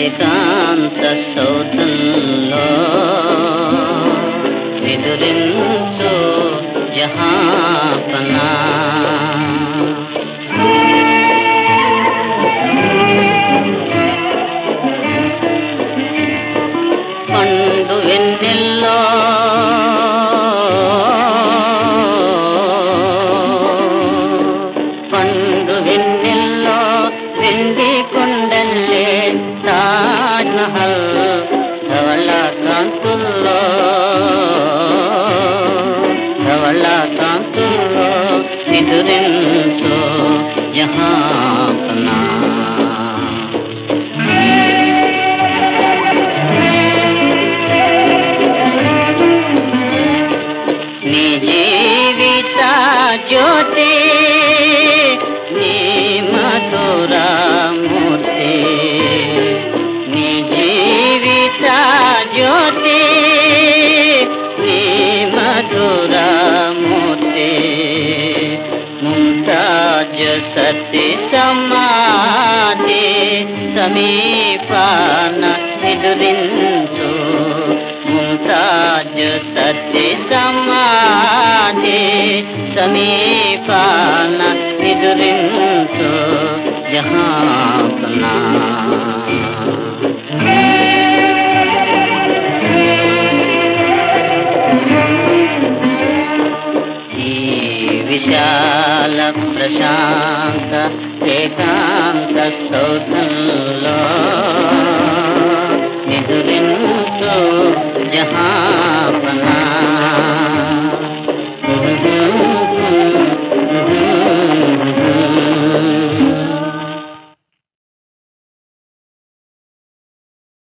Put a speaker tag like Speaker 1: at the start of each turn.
Speaker 1: ఏకాంత సౌధంలో నిదురించు జహాపనా పండు వెన్నెల్లో వెండి కొండల్లే తాజ్ మహల్ ధవళ కాంతుల్లో నిదురించు జహాపనా నీ జీవిత జ్యోతి నీ మధురమూర్తి నీ జీవిత జ్యోతి నీ మధురమూర్తి ముంతాజ్ సతి సమాధి సమీపాన నిదురించు ముంతాజ్ సతి సమాధి సమీపాన నిదురించు జహాపనా ఈ విశాల ప్రశాంత ఏకాంత సౌధంలో నిదురించు జహా